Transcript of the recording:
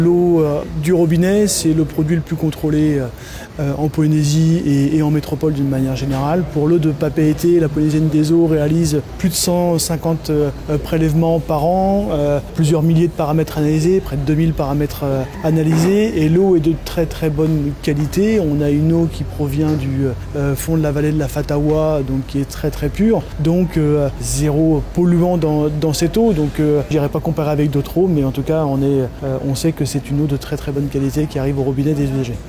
L'eau du robinet, c'est le produit le plus contrôlé en Polynésie et en métropole d'une manière générale. Pour l'eau de Papeete, la Polynésienne des eaux réalise plus de 150 prélèvements par an, plusieurs milliers de paramètres analysés, près de 2000 paramètres analysés. Et l'eau est de très très bonne qualité. On a une eau qui provient du fond de la vallée de la Fatawa, donc qui est très très pure. Donc zéro polluant dans cette eau. Donc je n'irai pas comparer avec d'autres eaux, mais en tout cas on sait que c'est une eau de très très bonne qualité qui arrive au robinet des usagers.